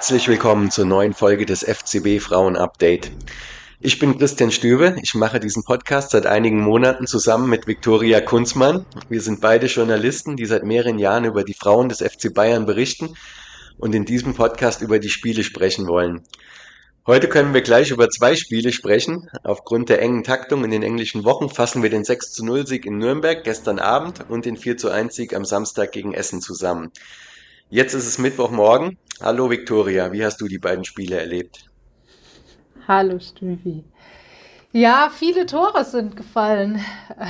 Herzlich willkommen zur neuen Folge des FCB Frauen Update. Ich bin Christian Stübe. Ich mache diesen Podcast seit einigen Monaten zusammen mit Viktoria Kunzmann. Wir sind beide Journalisten, die seit mehreren Jahren über die Frauen des FC Bayern berichten und in diesem Podcast über die Spiele sprechen wollen. Heute können wir gleich über zwei Spiele sprechen. Aufgrund der engen Taktung in den englischen Wochen fassen wir den 6:0 Sieg in Nürnberg gestern Abend und den 4:1 Sieg am Samstag gegen Essen zusammen. Jetzt ist es Mittwochmorgen. Hallo Viktoria, wie hast du die beiden Spiele erlebt? Hallo Stüvi. Ja, viele Tore sind gefallen.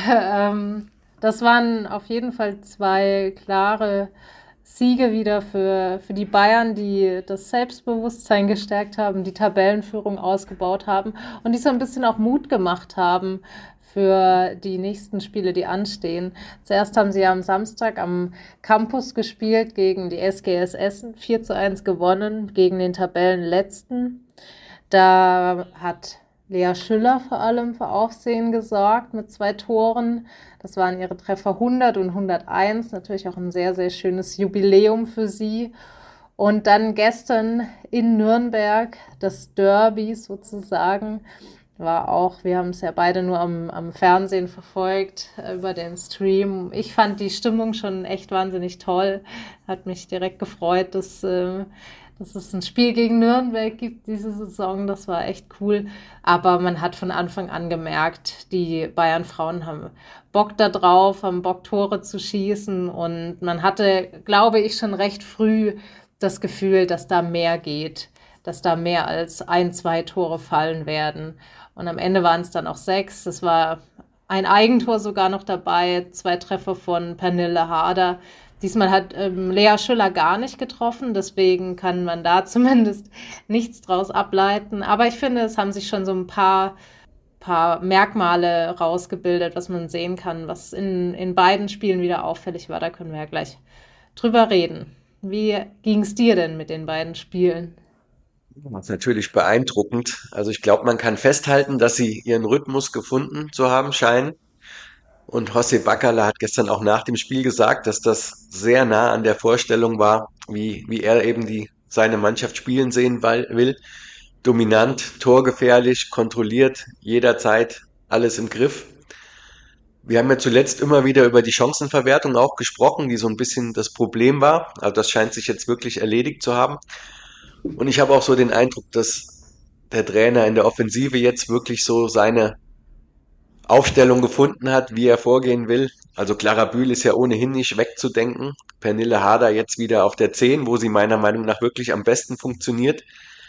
Das waren auf jeden Fall zwei klare Siege wieder für die Bayern, die das Selbstbewusstsein gestärkt haben, die Tabellenführung ausgebaut haben und die so ein bisschen auch Mut gemacht haben für die nächsten Spiele, die anstehen. Zuerst haben sie ja am Samstag am Campus gespielt gegen die SGS Essen, 4:1 gewonnen gegen den Tabellenletzten. Da hat Lea Schüller vor allem für Aufsehen gesorgt mit 2 Toren. Das waren ihre Treffer 100 und 101. Natürlich auch ein sehr, sehr schönes Jubiläum für sie. Und dann gestern in Nürnberg, das Derby sozusagen, war auch, wir haben es ja beide nur am Fernsehen verfolgt, über den Stream. Ich fand die Stimmung schon echt wahnsinnig toll. Hat mich direkt gefreut, dass es ein Spiel gegen Nürnberg gibt diese Saison. Das war echt cool. Aber man hat von Anfang an gemerkt, die Bayern-Frauen haben Bock da drauf, haben Bock, Tore zu schießen. Und man hatte, glaube ich, schon recht früh das Gefühl, dass da mehr geht, dass da mehr als 1, 2 Tore fallen werden. Und am Ende waren es dann auch 6. Es war ein Eigentor sogar noch dabei, 2 Treffer von Pernille Harder. Diesmal hat Lea Schüller gar nicht getroffen, deswegen kann man da zumindest nichts draus ableiten. Aber ich finde, es haben sich schon so ein paar Merkmale rausgebildet, was man sehen kann, was in beiden Spielen wieder auffällig war. Da können wir ja gleich drüber reden. Wie ging es dir denn mit den beiden Spielen? Das ist natürlich beeindruckend. Also ich glaube, man kann festhalten, dass sie ihren Rhythmus gefunden zu haben scheinen. Und José Bacala hat gestern auch nach dem Spiel gesagt, dass das sehr nah an der Vorstellung war, wie er eben seine Mannschaft spielen sehen will. Dominant, torgefährlich, kontrolliert, jederzeit alles im Griff. Wir haben ja zuletzt immer wieder über die Chancenverwertung auch gesprochen, die so ein bisschen das Problem war. Also das scheint sich jetzt wirklich erledigt zu haben. Und ich habe auch so den Eindruck, dass der Trainer in der Offensive jetzt wirklich so seine Aufstellung gefunden hat, wie er vorgehen will. Also Clara Bühl ist ja ohnehin nicht wegzudenken. Pernille Harder jetzt wieder auf der 10, wo sie meiner Meinung nach wirklich am besten funktioniert.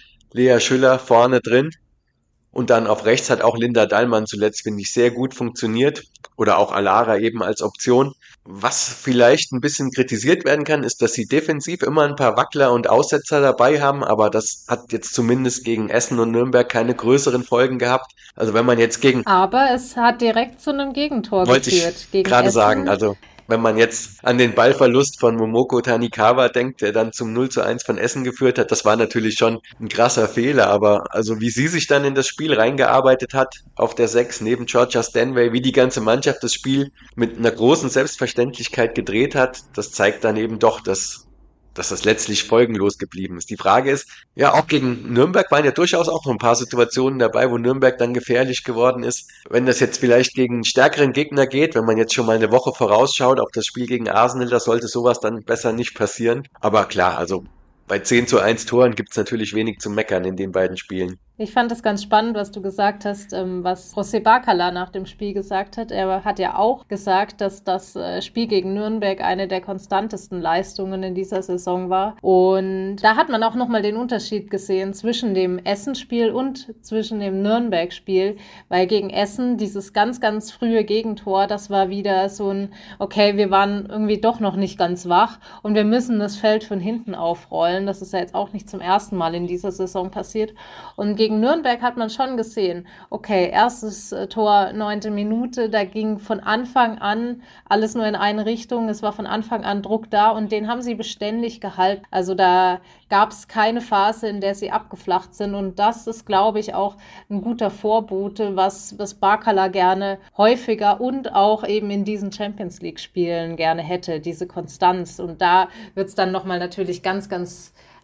Lea Schüller vorne drin. Und dann auf rechts hat auch Linda Dallmann zuletzt, finde ich, sehr gut funktioniert. Oder auch Alara eben als Option. Was vielleicht ein bisschen kritisiert werden kann, ist, dass sie defensiv immer ein paar Wackler und Aussetzer dabei haben, aber das hat jetzt zumindest gegen Essen und Nürnberg keine größeren Folgen gehabt. Also wenn man jetzt gegen Aber es hat direkt zu einem Gegentor Wollte ich geführt gegen gerade sagen. Essen. Also, wenn man jetzt an den Ballverlust von Momoko Tanikawa denkt, der dann zum 0:1 von Essen geführt hat, das war natürlich schon ein krasser Fehler. Aber also wie sie sich dann in das Spiel reingearbeitet hat, auf der 6 neben Georgia Stanway, wie die ganze Mannschaft das Spiel mit einer großen Selbstverständlichkeit gedreht hat, das zeigt dann eben doch, dass das letztlich folgenlos geblieben ist. Die Frage ist, ja, auch gegen Nürnberg waren ja durchaus auch noch ein paar Situationen dabei, wo Nürnberg dann gefährlich geworden ist. Wenn das jetzt vielleicht gegen einen stärkeren Gegner geht, wenn man jetzt schon mal eine Woche vorausschaut auf das Spiel gegen Arsenal, da sollte sowas dann besser nicht passieren. Aber klar, also bei 10:1 Toren gibt's natürlich wenig zu meckern in den beiden Spielen. Ich fand es ganz spannend, was du gesagt hast, was José Bacala nach dem Spiel gesagt hat. Er hat ja auch gesagt, dass das Spiel gegen Nürnberg eine der konstantesten Leistungen in dieser Saison war. Und da hat man auch nochmal den Unterschied gesehen zwischen dem Essen-Spiel und zwischen dem Nürnberg-Spiel, weil gegen Essen dieses ganz, ganz frühe Gegentor, das war wieder so ein, okay, wir waren irgendwie doch noch nicht ganz wach und wir müssen das Feld von hinten aufrollen. Das ist ja jetzt auch nicht zum ersten Mal in dieser Saison passiert. Und gegen Nürnberg hat man schon gesehen, okay, erstes Tor, 9. Minute, da ging von Anfang an alles nur in eine Richtung, es war von Anfang an Druck da und den haben sie beständig gehalten. Also da gab es keine Phase, in der sie abgeflacht sind und das ist, glaube ich, auch ein guter Vorbote, was Bacala gerne häufiger und auch eben in diesen Champions-League-Spielen gerne hätte, diese Konstanz. Und da wird es dann nochmal natürlich ganz, ganz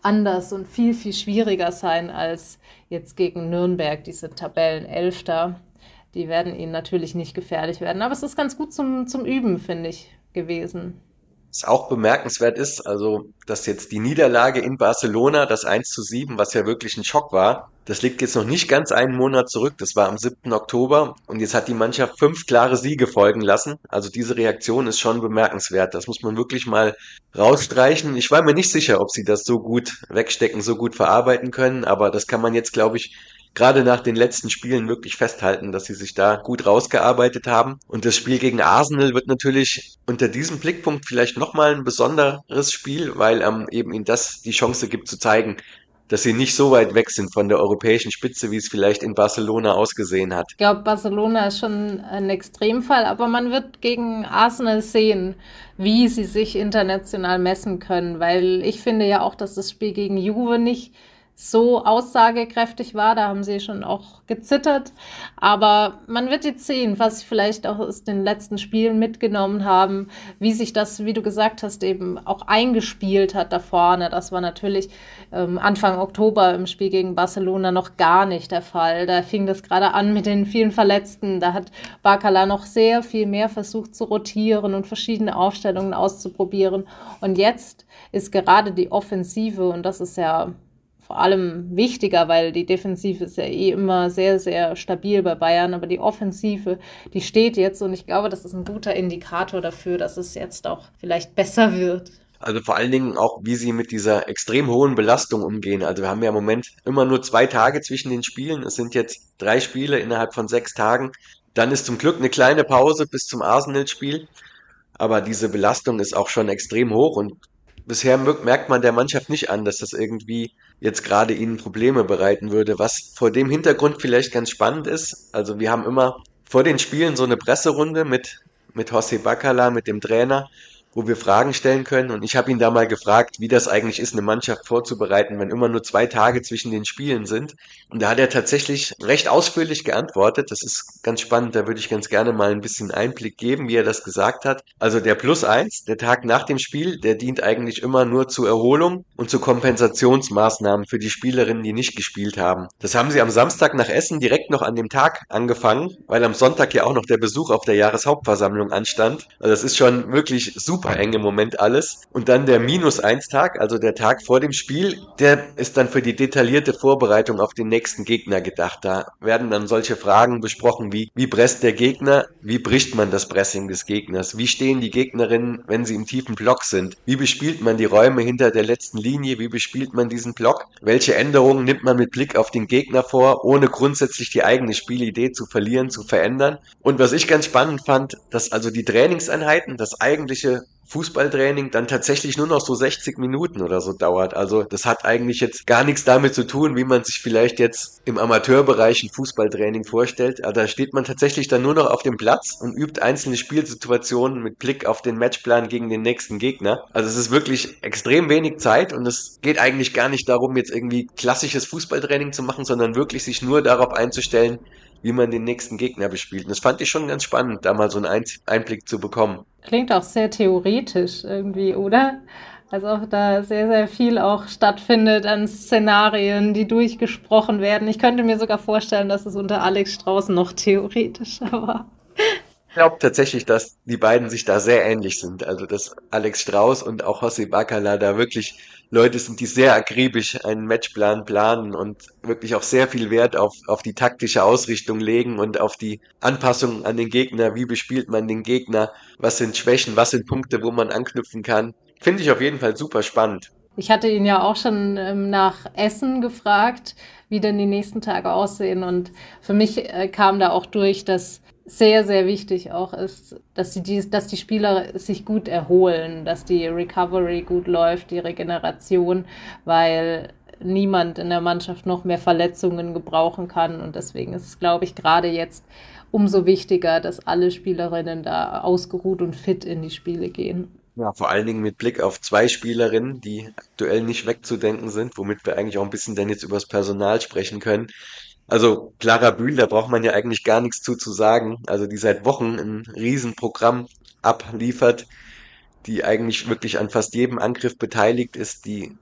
anders und viel, viel schwieriger sein als jetzt gegen Nürnberg, diese Tabellenelfter. Die werden ihnen natürlich nicht gefährlich werden. Aber es ist ganz gut zum Üben, finde ich, gewesen. Was auch bemerkenswert ist, also, dass jetzt die Niederlage in Barcelona, das 1:7, was ja wirklich ein Schock war, das liegt jetzt noch nicht ganz einen Monat zurück. Das war am 7. Oktober und jetzt hat die Mannschaft 5 klare Siege folgen lassen. Also diese Reaktion ist schon bemerkenswert. Das muss man wirklich mal rausstreichen. Ich war mir nicht sicher, ob sie das so gut wegstecken, so gut verarbeiten können, aber das kann man jetzt, glaube ich, gerade nach den letzten Spielen wirklich festhalten, dass sie sich da gut rausgearbeitet haben. Und das Spiel gegen Arsenal wird natürlich unter diesem Blickpunkt vielleicht nochmal ein besonderes Spiel, weil eben ihnen das die Chance gibt zu zeigen, dass sie nicht so weit weg sind von der europäischen Spitze, wie es vielleicht in Barcelona ausgesehen hat. Ich glaube, Barcelona ist schon ein Extremfall, aber man wird gegen Arsenal sehen, wie sie sich international messen können, weil ich finde ja auch, dass das Spiel gegen Juve nicht so aussagekräftig war. Da haben sie schon auch gezittert. Aber man wird jetzt sehen, was sie vielleicht auch aus den letzten Spielen mitgenommen haben, wie sich das, wie du gesagt hast, eben auch eingespielt hat da vorne. Das war natürlich Anfang Oktober im Spiel gegen Barcelona noch gar nicht der Fall. Da fing das gerade an mit den vielen Verletzten. Da hat Barcala noch sehr viel mehr versucht zu rotieren und verschiedene Aufstellungen auszuprobieren. Und jetzt ist gerade die Offensive, und das ist ja vor allem wichtiger, weil die Defensive ist ja eh immer sehr, sehr stabil bei Bayern, aber die Offensive, die steht jetzt und ich glaube, das ist ein guter Indikator dafür, dass es jetzt auch vielleicht besser wird. Also vor allen Dingen auch, wie sie mit dieser extrem hohen Belastung umgehen. Also wir haben ja im Moment immer nur 2 Tage zwischen den Spielen. Es sind jetzt 3 Spiele innerhalb von 6 Tagen. Dann ist zum Glück eine kleine Pause bis zum Arsenal-Spiel. Aber diese Belastung ist auch schon extrem hoch und bisher merkt man der Mannschaft nicht an, dass das irgendwie jetzt gerade ihnen Probleme bereiten würde. Was vor dem Hintergrund vielleicht ganz spannend ist, also wir haben immer vor den Spielen so eine Presserunde mit José Bacala, mit dem Trainer, wo wir Fragen stellen können. Und ich habe ihn da mal gefragt, wie das eigentlich ist, eine Mannschaft vorzubereiten, wenn immer nur 2 Tage zwischen den Spielen sind. Und da hat er tatsächlich recht ausführlich geantwortet. Das ist ganz spannend, da würde ich ganz gerne mal ein bisschen Einblick geben, wie er das gesagt hat. Also der +1, der Tag nach dem Spiel, der dient eigentlich immer nur zur Erholung und zu Kompensationsmaßnahmen für die Spielerinnen, die nicht gespielt haben. Das haben sie am Samstag nach Essen direkt noch an dem Tag angefangen, weil am Sonntag ja auch noch der Besuch auf der Jahreshauptversammlung anstand. Also das ist schon wirklich super eng im Moment alles. Und dann der -1 Tag, also der Tag vor dem Spiel, der ist dann für die detaillierte Vorbereitung auf den nächsten Gegner gedacht. Da werden dann solche Fragen besprochen wie presst der Gegner, wie bricht man das Pressing des Gegners, wie stehen die Gegnerinnen, wenn sie im tiefen Block sind, wie bespielt man die Räume hinter der letzten Linie, wie bespielt man diesen Block, welche Änderungen nimmt man mit Blick auf den Gegner vor, ohne grundsätzlich die eigene Spielidee zu verlieren, zu verändern. Und was ich ganz spannend fand, dass also die Trainingseinheiten, das eigentliche Fußballtraining dann tatsächlich nur noch so 60 Minuten oder so dauert. Also das hat eigentlich jetzt gar nichts damit zu tun, wie man sich vielleicht jetzt im Amateurbereich ein Fußballtraining vorstellt. Also da steht man tatsächlich dann nur noch auf dem Platz und übt einzelne Spielsituationen mit Blick auf den Matchplan gegen den nächsten Gegner. Also es ist wirklich extrem wenig Zeit und es geht eigentlich gar nicht darum, jetzt irgendwie klassisches Fußballtraining zu machen, sondern wirklich sich nur darauf einzustellen, wie man den nächsten Gegner bespielt. Und das fand ich schon ganz spannend, da mal so einen Einblick zu bekommen. Klingt auch sehr theoretisch irgendwie, oder? Also auch da sehr, sehr viel auch stattfindet an Szenarien, die durchgesprochen werden. Ich könnte mir sogar vorstellen, dass es unter Alex Strauß noch theoretischer war. Ich glaube tatsächlich, dass die beiden sich da sehr ähnlich sind. Also, dass Alex Strauß und auch José Bacala da wirklich Leute sind, die sehr akribisch einen Matchplan planen und wirklich auch sehr viel Wert auf die taktische Ausrichtung legen und auf die Anpassung an den Gegner. Wie bespielt man den Gegner? Was sind Schwächen? Was sind Punkte, wo man anknüpfen kann? Finde ich auf jeden Fall super spannend. Ich hatte ihn ja auch schon nach Essen gefragt, wie denn die nächsten Tage aussehen. Und für mich kam da auch durch, dass sehr, sehr wichtig auch ist, dass die Spieler sich gut erholen, dass die Recovery gut läuft, die Regeneration, weil niemand in der Mannschaft noch mehr Verletzungen gebrauchen kann. Und deswegen ist es, glaube ich, gerade jetzt umso wichtiger, dass alle Spielerinnen da ausgeruht und fit in die Spiele gehen. Ja, vor allen Dingen mit Blick auf 2 Spielerinnen, die aktuell nicht wegzudenken sind, womit wir eigentlich auch ein bisschen dann jetzt übers Personal sprechen können. Also Clara Bühl, da braucht man ja eigentlich gar nichts zu sagen. Also die seit Wochen ein Riesenprogramm abliefert, die eigentlich wirklich an fast jedem Angriff beteiligt ist, die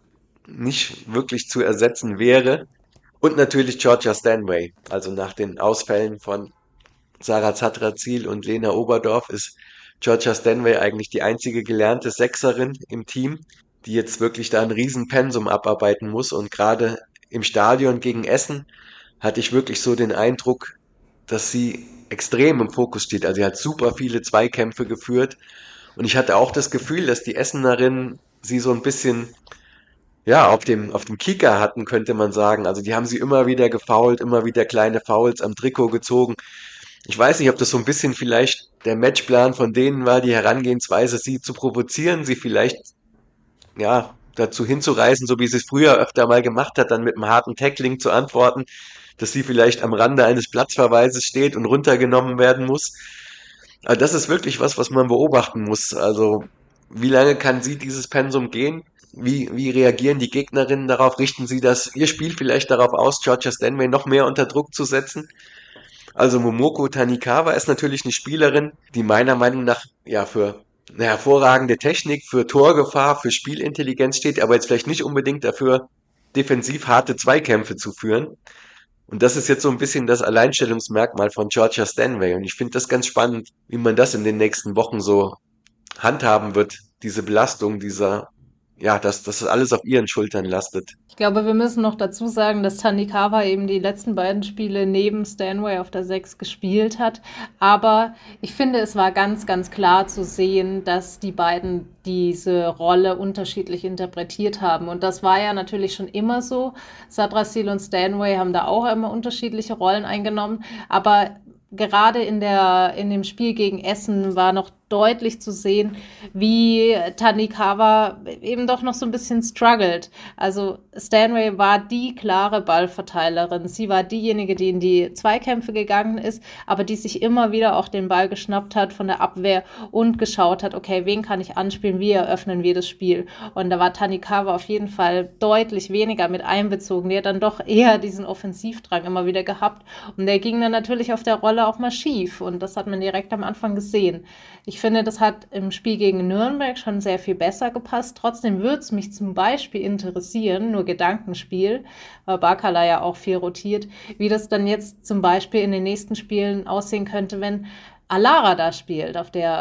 nicht wirklich zu ersetzen wäre. Und natürlich Georgia Stanway. Also nach den Ausfällen von Sarah Zatrazil und Lena Oberdorf ist Georgia Stanway eigentlich die einzige gelernte Sechserin im Team, die jetzt wirklich da ein Riesenpensum abarbeiten muss. Und gerade im Stadion gegen Essen hatte ich wirklich so den Eindruck, dass sie extrem im Fokus steht. Also sie hat super viele Zweikämpfe geführt. Und ich hatte auch das Gefühl, dass die Essenerinnen sie so ein bisschen, ja, auf dem Kieker hatten, könnte man sagen. Also die haben sie immer wieder gefoult, immer wieder kleine Fouls am Trikot gezogen. Ich weiß nicht, ob das so ein bisschen vielleicht der Matchplan von denen war, die Herangehensweise, sie zu provozieren, sie vielleicht, ja, dazu hinzureißen, so wie sie es früher öfter mal gemacht hat, dann mit einem harten Tackling zu antworten, dass sie vielleicht am Rande eines Platzverweises steht und runtergenommen werden muss. Aber das ist wirklich was, was man beobachten muss. Also, wie lange kann sie dieses Pensum gehen? Wie reagieren die Gegnerinnen darauf? Richten sie ihr Spiel vielleicht darauf aus, Georgia Stanway noch mehr unter Druck zu setzen? Also Momoko Tanikawa ist natürlich eine Spielerin, die meiner Meinung nach ja für eine hervorragende Technik, für Torgefahr, für Spielintelligenz steht, aber jetzt vielleicht nicht unbedingt dafür, defensiv harte Zweikämpfe zu führen. Und das ist jetzt so ein bisschen das Alleinstellungsmerkmal von Georgia Stanway. Und ich finde das ganz spannend, wie man das in den nächsten Wochen so handhaben wird, diese Belastung, ja, dass das alles auf ihren Schultern lastet. Ich glaube, wir müssen noch dazu sagen, dass Tanikawa eben die letzten beiden Spiele neben Stanway auf der 6 gespielt hat. Aber ich finde, es war ganz, ganz klar zu sehen, dass die beiden diese Rolle unterschiedlich interpretiert haben. Und das war ja natürlich schon immer so. Sadrasil und Stanway haben da auch immer unterschiedliche Rollen eingenommen. Aber gerade in dem Spiel gegen Essen war noch deutlich zu sehen, wie Tanikawa eben doch noch so ein bisschen struggled. Also Stanway war die klare Ballverteilerin. Sie war diejenige, die in die Zweikämpfe gegangen ist, aber die sich immer wieder auch den Ball geschnappt hat von der Abwehr und geschaut hat, okay, wen kann ich anspielen, wie eröffnen wir das Spiel. Und da war Tanikawa auf jeden Fall deutlich weniger mit einbezogen. Die hat dann doch eher diesen Offensivdrang immer wieder gehabt. Und der ging dann natürlich auf der Rolle auch mal schief. Und das hat man direkt am Anfang gesehen. Ich finde, das hat im Spiel gegen Nürnberg schon sehr viel besser gepasst. Trotzdem würde es mich zum Beispiel interessieren, nur Gedankenspiel, weil Bakala ja auch viel rotiert, wie das dann jetzt zum Beispiel in den nächsten Spielen aussehen könnte, wenn Alara da spielt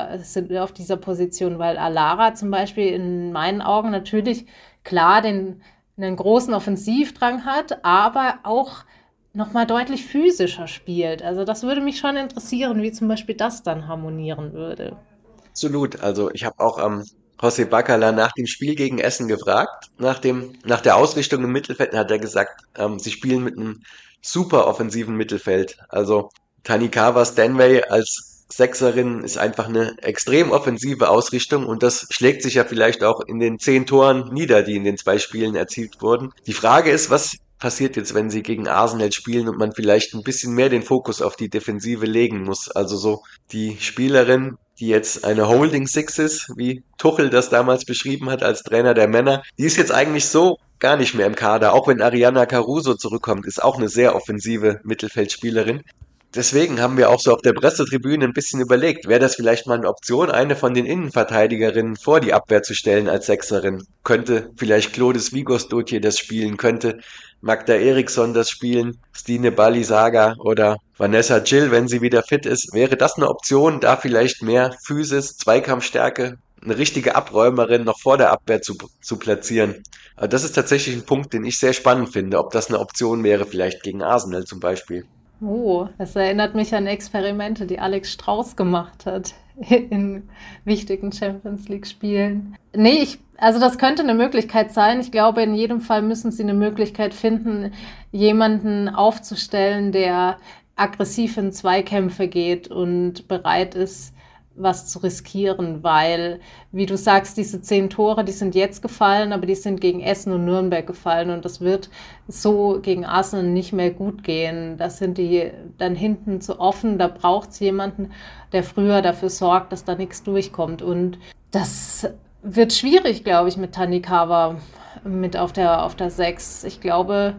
auf dieser Position, weil Alara zum Beispiel in meinen Augen natürlich klar einen großen Offensivdrang hat, aber auch nochmal deutlich physischer spielt. Also das würde mich schon interessieren, wie zum Beispiel das dann harmonieren würde. Absolut. Also ich habe auch José Bacala nach dem Spiel gegen Essen gefragt. Nach der Ausrichtung im Mittelfeld hat er gesagt, sie spielen mit einem super offensiven Mittelfeld. Also Tanikawa Stanway als Sechserin ist einfach eine extrem offensive Ausrichtung und das schlägt sich ja vielleicht auch in den 10 Toren nieder, die in den 2 Spielen erzielt wurden. Die Frage ist, was passiert jetzt, wenn sie gegen Arsenal spielen und man vielleicht ein bisschen mehr den Fokus auf die Defensive legen muss? Also so die Spielerin, die jetzt eine Holding Six ist, wie Tuchel das damals beschrieben hat als Trainer der Männer, die ist jetzt eigentlich so gar nicht mehr im Kader. Auch wenn Ariana Caruso zurückkommt, ist auch eine sehr offensive Mittelfeldspielerin. Deswegen haben wir auch so auf der Pressetribüne ein bisschen überlegt, wäre das vielleicht mal eine Option, eine von den Innenverteidigerinnen vor die Abwehr zu stellen als Sechserin? Könnte vielleicht Clovis Vigosdottir das spielen? Könnte Magda Eriksson das spielen? Stine Balisaga oder Vanessa Gill, wenn sie wieder fit ist? Wäre das eine Option, da vielleicht mehr Physis, Zweikampfstärke, eine richtige Abräumerin noch vor der Abwehr zu platzieren? Aber das ist tatsächlich ein Punkt, den ich sehr spannend finde, ob das eine Option wäre, vielleicht gegen Arsenal zum Beispiel. Oh, das erinnert mich an Experimente, die Alex Strauß gemacht hat in wichtigen Champions League Spielen. Nee, also das könnte eine Möglichkeit sein. Ich glaube, in jedem Fall müssen sie eine Möglichkeit finden, jemanden aufzustellen, der aggressiv in Zweikämpfe geht und bereit ist, was zu riskieren, weil, wie du sagst, diese 10 Tore, die sind jetzt gefallen, aber die sind gegen Essen und Nürnberg gefallen und das wird so gegen Arsenal nicht mehr gut gehen. Das sind die dann hinten zu offen, da braucht es jemanden, der früher dafür sorgt, dass da nichts durchkommt und das wird schwierig, glaube ich, mit Tanikawa mit auf der 6. Ich glaube,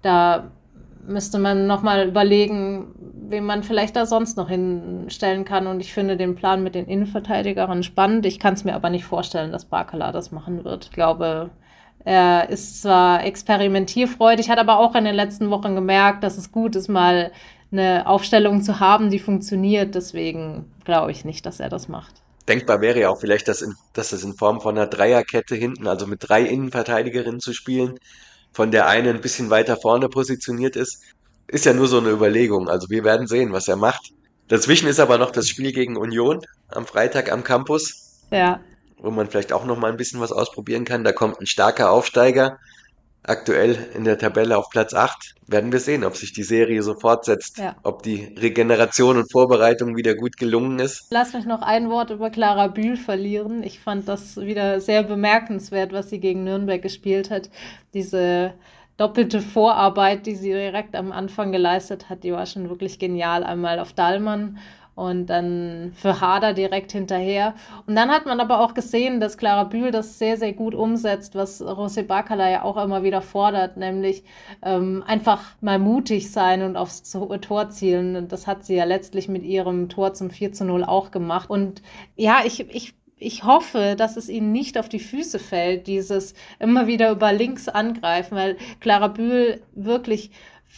da müsste man nochmal überlegen, wen man vielleicht da sonst noch hinstellen kann. Und ich finde den Plan mit den Innenverteidigerinnen spannend. Ich kann es mir aber nicht vorstellen, dass Bakala das machen wird. Ich glaube, Er ist zwar experimentierfreudig, hat aber auch in den letzten Wochen gemerkt, dass es gut ist, mal eine Aufstellung zu haben, die funktioniert. Deswegen glaube ich nicht, dass er das macht. Denkbar wäre ja auch vielleicht, dass es in Form von einer Dreierkette hinten, also mit drei Innenverteidigerinnen zu spielen, von der eine ein bisschen weiter vorne positioniert ist. Ist ja nur so eine Überlegung. Also wir werden sehen, was er macht. Dazwischen ist aber noch das Spiel gegen Union am Freitag am Campus, Ja, wo man vielleicht auch noch mal ein bisschen was ausprobieren kann. Da kommt ein starker Aufsteiger, aktuell in der Tabelle auf Platz 8. Werden wir sehen, ob sich die Serie so fortsetzt, ja. ob die Regeneration und Vorbereitung wieder gut gelungen ist. Lass mich noch ein Wort über Clara Bühl verlieren. Ich fand das wieder sehr bemerkenswert, was sie gegen Nürnberg gespielt hat. Diese doppelte Vorarbeit, die sie direkt am Anfang geleistet hat, die war schon wirklich genial. Einmal auf Dallmann und dann für Harder direkt hinterher. Und dann hat man aber auch gesehen, dass Clara Bühl das sehr, sehr gut umsetzt, was José Bacala ja auch immer wieder fordert, nämlich einfach mal mutig sein und aufs Tor zielen. Und das hat sie ja letztlich mit ihrem Tor zum 4:0 auch gemacht. Und ja, ich hoffe, dass es ihnen nicht auf die Füße fällt, dieses immer wieder über links angreifen, weil Clara Bühl wirklich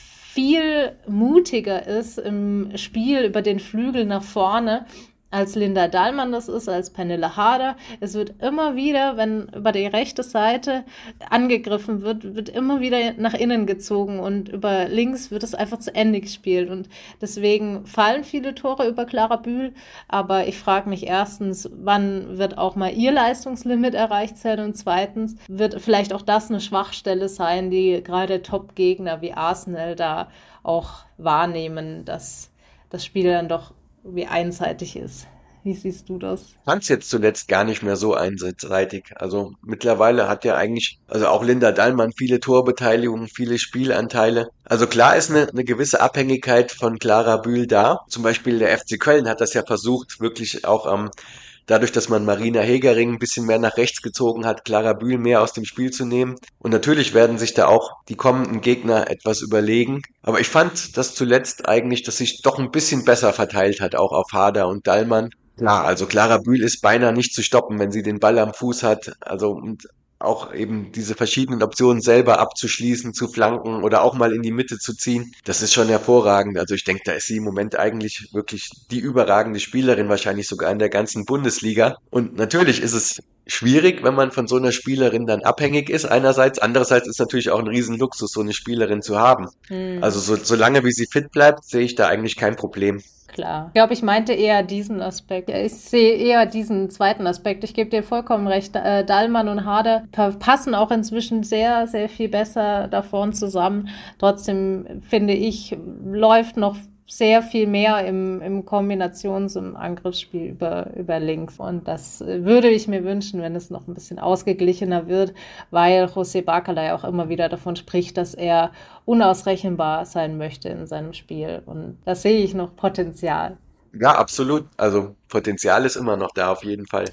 viel mutiger ist im Spiel über den Flügel nach vorne, als Linda Dahlmann das ist, als Pernille Harder. Es wird immer wieder, wenn über die rechte Seite angegriffen wird, wird immer wieder nach innen gezogen und über links wird es einfach zu Ende gespielt. Und deswegen fallen viele Tore über Clara Bühl. Aber ich frage mich erstens, wann wird auch mal ihr Leistungslimit erreicht sein? Und zweitens, wird vielleicht auch das eine Schwachstelle sein, die gerade Top-Gegner wie Arsenal da auch wahrnehmen, dass das Spiel dann doch wie einseitig ist. Wie siehst du das? Fand's jetzt zuletzt gar nicht mehr so einseitig. Also mittlerweile hat ja eigentlich, also auch Linda Dallmann viele Torbeteiligungen, viele Spielanteile. Also klar ist eine gewisse Abhängigkeit von Clara Bühl da. Zum Beispiel der FC Köln hat das ja versucht, wirklich auch dadurch, dass man Marina Hegering ein bisschen mehr nach rechts gezogen hat, Clara Bühl mehr aus dem Spiel zu nehmen. Und natürlich werden sich da auch die kommenden Gegner etwas überlegen. Aber ich fand das zuletzt eigentlich, dass sich doch ein bisschen besser verteilt hat, auch auf Harder und Dallmann. Klar, also Clara Bühl ist beinahe nicht zu stoppen, wenn sie den Ball am Fuß hat. Also und auch eben diese verschiedenen Optionen selber abzuschließen, zu flanken oder auch mal in die Mitte zu ziehen. Das ist schon hervorragend. Also ich denke, da ist sie im Moment eigentlich wirklich die überragende Spielerin, wahrscheinlich sogar in der ganzen Bundesliga. Und natürlich ist es schwierig, wenn man von so einer Spielerin dann abhängig ist, einerseits. Andererseits ist natürlich auch ein Riesenluxus, so eine Spielerin zu haben. Also Hm. solange wie sie fit bleibt, sehe ich da eigentlich kein Problem. Klar. Ich glaube, ich meinte eher diesen Aspekt. Ja, ich sehe eher diesen zweiten Aspekt. Ich gebe dir vollkommen recht. Dallmann und Harder passen auch inzwischen sehr, sehr viel besser da vorn zusammen. Trotzdem finde ich, läuft noch sehr viel mehr im Kombinations- und Angriffsspiel über links. Und das würde ich mir wünschen, wenn es noch ein bisschen ausgeglichener wird, weil José Bacala ja auch immer wieder davon spricht, dass er unausrechenbar sein möchte in seinem Spiel. Und da sehe ich noch Potenzial. Ja, absolut. Also Potenzial ist immer noch da auf jeden Fall.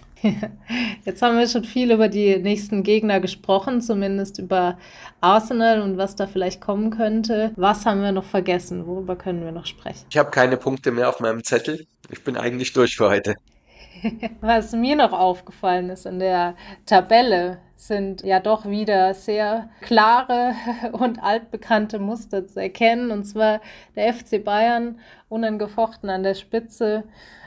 Jetzt haben wir schon viel über die nächsten Gegner gesprochen, zumindest über Arsenal und was da vielleicht kommen könnte. Was haben wir noch vergessen? Worüber können wir noch sprechen? Ich habe keine Punkte mehr auf meinem Zettel. Ich bin eigentlich durch für heute. Was mir noch aufgefallen ist in der Tabelle, sind ja doch wieder sehr klare und altbekannte Muster zu erkennen. Und zwar der FC Bayern unangefochten an der Spitze.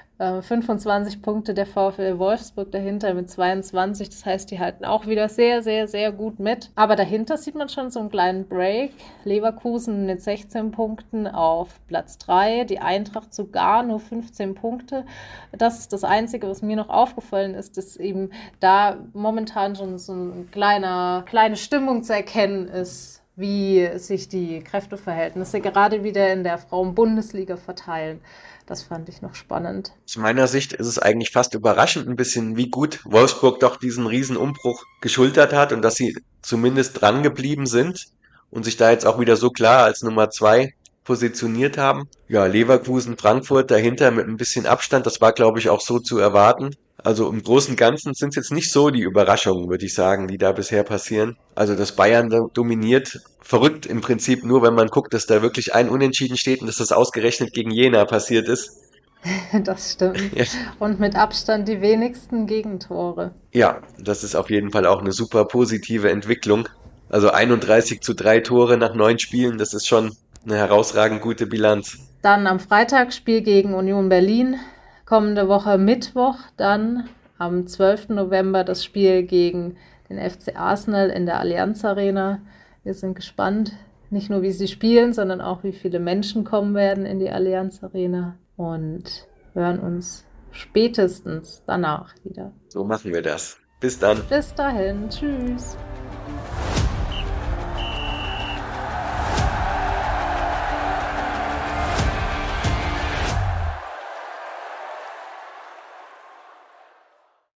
25 Punkte der VfL Wolfsburg dahinter mit 22. Das heißt, die halten auch wieder sehr, sehr, sehr gut mit. Aber dahinter sieht man schon so einen kleinen Break. Leverkusen mit 16 Punkten auf Platz 3. Die Eintracht sogar nur 15 Punkte. Das ist das Einzige, was mir noch aufgefallen ist, dass eben da momentan schon so eine kleine Stimmung zu erkennen ist, wie sich die Kräfteverhältnisse gerade wieder in der Frauen-Bundesliga verteilen. Das fand ich noch spannend. Aus meiner Sicht ist es eigentlich fast überraschend ein bisschen, wie gut Wolfsburg doch diesen Riesenumbruch geschultert hat und dass sie zumindest dran geblieben sind und sich da jetzt auch wieder so klar als Nummer 2 positioniert haben. Ja, Leverkusen, Frankfurt dahinter mit ein bisschen Abstand, das war, glaube ich, auch so zu erwarten. Also im Großen und Ganzen sind es jetzt nicht so die Überraschungen, würde ich sagen, die da bisher passieren. Also dass Bayern da dominiert, verrückt im Prinzip nur, wenn man guckt, dass da wirklich ein Unentschieden steht und dass das ausgerechnet gegen Jena passiert ist. Das stimmt. Ja, Und mit Abstand die wenigsten Gegentore. ja, das ist auf jeden Fall auch eine super positive Entwicklung. Also 31:3 Tore nach 9 Spielen, das ist schon eine herausragend gute Bilanz. Dann am Freitag Spiel gegen Union Berlin. Kommende Woche Mittwoch dann am 12. November das Spiel gegen den FC Arsenal in der Allianz Arena. Wir sind gespannt, nicht nur wie sie spielen, sondern auch wie viele Menschen kommen werden in die Allianz Arena und hören uns spätestens danach wieder. So machen wir das. Bis dann. Bis dahin, tschüss.